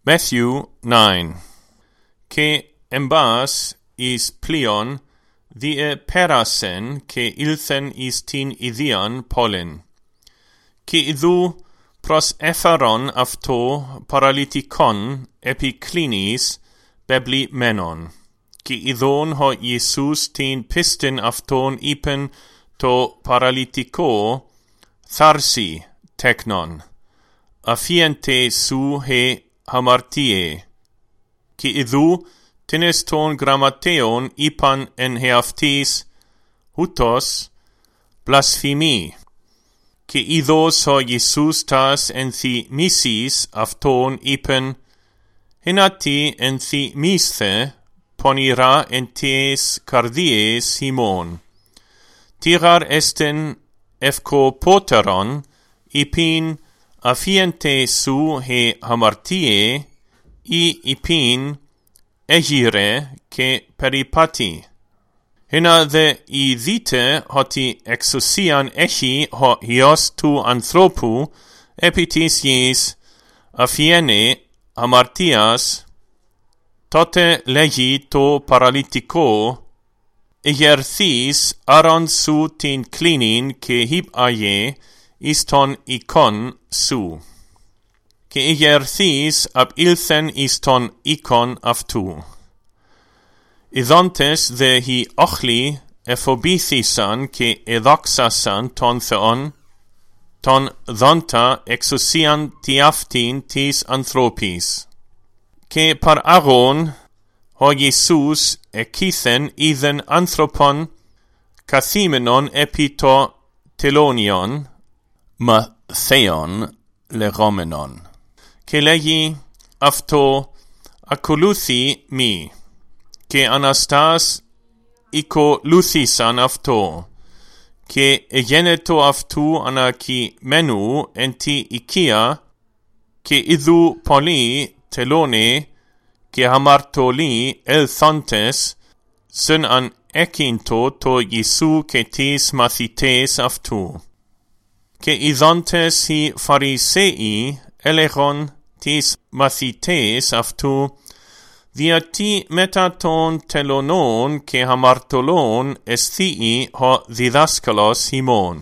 Matthew 9. Que embas is plion die perasen que ilthen is tin idian pollen. Que idhu pros epharon afto paralytikon epiklinis bebli menon. Que idhon ho Jesus tin pistin afton ipen to paralytiko tharsi teknon. Afiente su he hamartie. Qui idhu tines ton grammateon ipan en heaftis hutos blasphemi. Qui idhos ho Jesus tas en thi misis afton ipen hinati en thi misthe ponira en ties cardies himon. Tirar esten efco poteron ipin afiente su he hamartie ipin egire que peripati. Hina de idite hoti exousian echi ho hios tu anthropu epitis ies afiene hamartias tote legi to paralytiko egerthis aron su tin clinin que hip aie iston ikon su. Que egerthis ab ilthen iston ikon aftu. Idontes de hi ochli ephobithisan que edoxasan ton theon, ton donta exousian tiaftin tis anthropis. Que par agon ho Jesus ekithen idhen anthropon kathimenon epito telonion ma theon legomenon. Que legi afto acoluthi mi, que anastas ico luthisan afto, que egeneto aftu anaki menu enti ikia, que idhu poli telone, que hamartoli elthontes, sun an ekinto to Jesu que tis mathites aftu. Que idontes hi farisei elegon tis mathites aftu, via ti metaton telonon que hamartolon esthii ho didaskalos himon.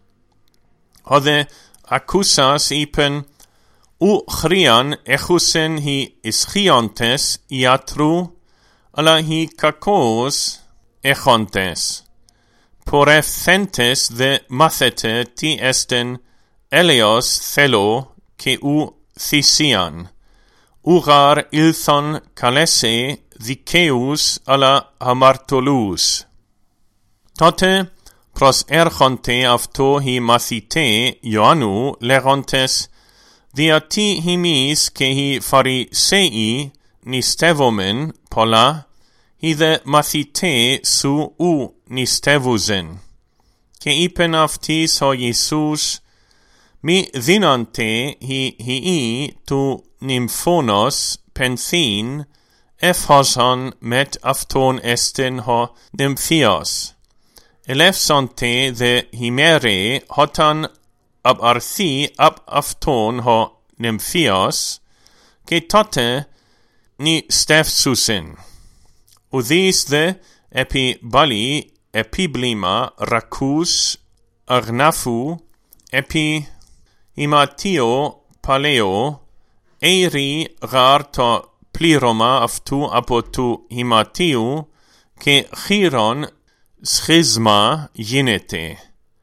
Hode accusas ipen chrian echusen hi ischiontes iatru, ala hi kakos echontes. Por efthentes de mathete ti esten eleos thelo que thisian. Ugar ilthon kalese dikeus ala hamartolus. Tote pros erchonte afto hi mathite Ioannu lerontes via ti himis que hi farisei nistevomen pola hi de mathite su nistevusen. Que ipen aftis ho Jesus mi dinante hi tu nymphonos penthin ephoson met afton esten ho nymphios. Elefsonte de himere hotan ab arthi ab afton ho nymphios, que tote ni stefsusin. Udis de epi bali epiblima racus agnafu epi imatio paleo eiri garto pliroma aftu apotu himatiu que chiron schisma ginete.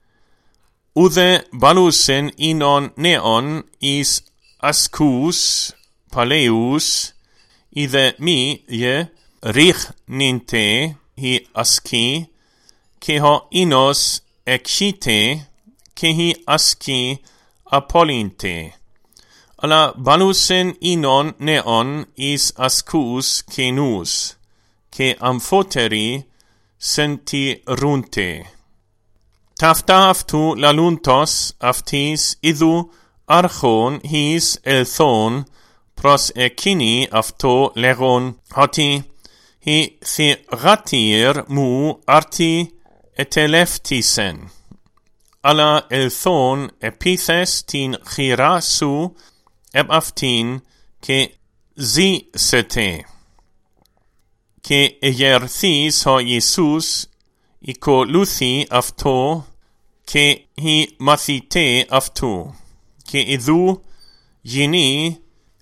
Ude balusen inon neon is ascus paleus ide mi je rich ninte hi asci que ho inos excite que hi asci apollinte. Ala balusen inon neon is ascus cenus, que amphoteri senti runte. Tafta aftu laluntos aftis idhu archon his elthon pros ecini afto legon hoti hi thiratir mu arti eteleftisen. Ala elthon epithes tin chirasu eb aftin que ζήσετε. Και εγερθείς ο Ιησούς οικολούθη αυτό και οι μαθητέ αυτού. Και ιδού γίνει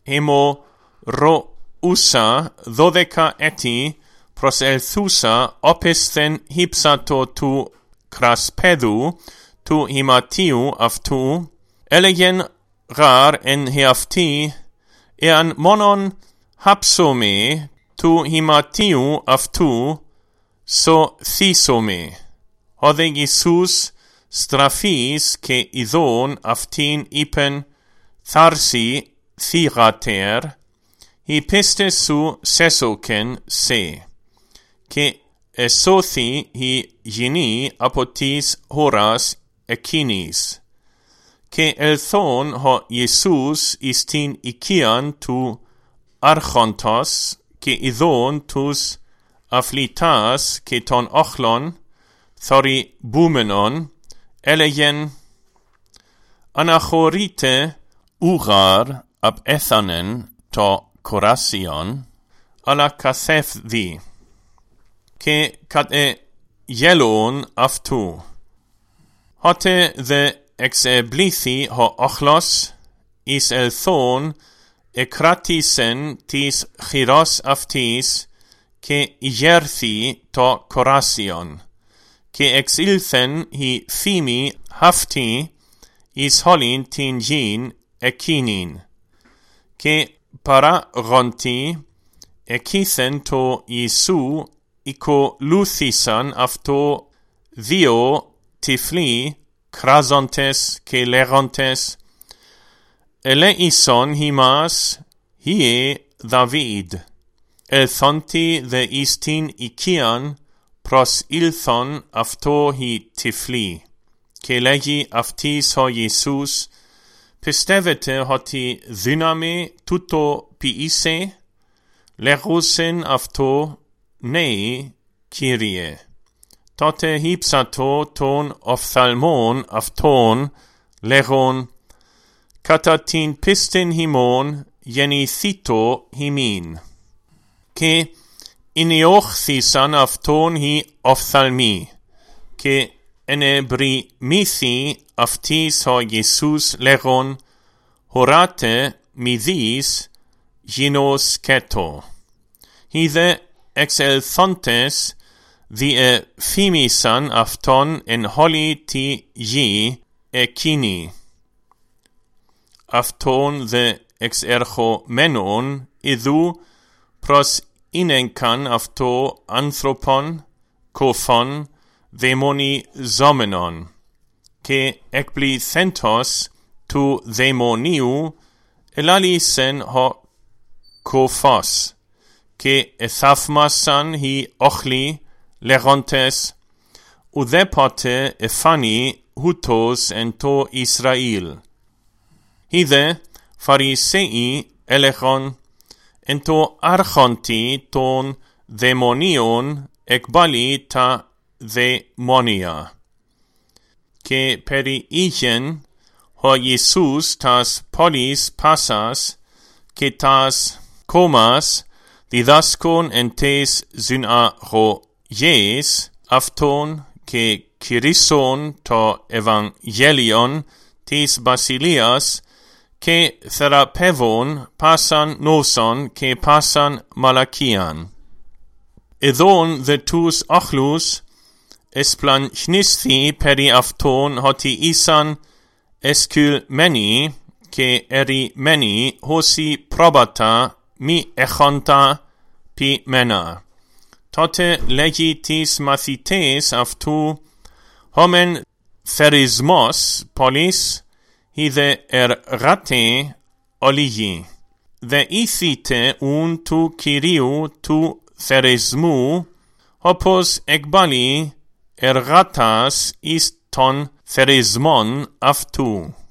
αιμορροούσα 12 έτη προσελθούσα όπισθεν χύψατο του κρασπέδου του ηματίου αυτού, έλεγεν γάρ εν heαυτή, εάν μόνον χάψομαι του ηματίου αυτού, σωθήσομαι. Ο δε Ιησούς στραφής και ειδών αυτήν είπεν, θάρσι θύγατερ, η πίστης σου σέσωκεν σε. Και εσώθη η γυνή από της χώρας εκείνης. Και ελθόν ο Ιησούς εις την οικίαν του άρχοντος και ειδών τους αφλητάς και των όχλων θορυβούμενων, έλεγεν, αναχωρείτε ουγάρ απ' έθανεν το κοράσιον, αλλά καθεύδι. Και κατ' γέλον αυτού. Hote δε εξεμπλήθη ο όχλος, εις ελθόν εκράτησεν της χειρός αυτής, και ηγέρθη το κοράσιον, και εξήλθεν η φήμη αυτή εις όλην την γην εκείνην, και παράγοντι εκείθεν το Ιησού οικολούθησαν αυτό δύο τυφλοί κράζοντες και λέγοντες, ελέησον ημάς hiε Δαβίδ. Ελθόντι δε εις την οικίαν προσήλθον αυτό οι τυφλοί, και λέγει αυτής ο Ιησούς, πιστεύετε ότι δύναμη τούτο ποιήσε? Λέγουσεν αυτό, ναι, Κύριε. Τότε χύψατο των οφθαλμών αυτών, λέγον, κατά την πίστην ημών γεννηθήτω ημίν. Και ενιώχθησαν αυτόν οι οφθαλμοί, και ενεμπριμήθη αυτής ο Ιησούς λέγον, χωράτε μηδείς γινωσκέτο. Είδε εξελθόντες διεφήμισαν αυτόν εν όλη τη γη εκείνη. Αυτόν δε εξερχομένον ιδού προσήνεκαν αυτό άνθρωπον κοφών δαιμονιζόμενον, και εκπληθέντος του δαιμονίου ελάλησεν ο κοφός, και εθαύμασαν οι όχλοι λέγοντες, ουδέποτε εφάνει ούτως εν το Ισραήλ. Είδε Φαρισαίοι έλεγον, εν το άρχοντι των δαιμονίων εκβάλλει τα δαιμόνια. Και περιήγεν ο Ιησούς τας πόλεις πάσας και τας κόμας διδάσκον εν τες συναγωγές αυτών, και κηρύσσον το Ευαγγέλιον της Βασιλείας, και θεραπεύον πάσαν νόσον και πάσαν μαλακίαν. Εδών δε τους όχλους εσπλανχνίσθη περί αυτών ότι ήσαν εσκυλμένοι και ερημένοι όσοι πρόβατα μη έχοντα ποιμένα. Τότε λέγει τις μαθητές αυτού, hommen θερισμός πολύς, είδε εργάτε ολίγοι. Δε ήθητε ουν του Κυρίου του θερισμού, όπως εκβάλλει εργάτας εις των θερισμών αυτού.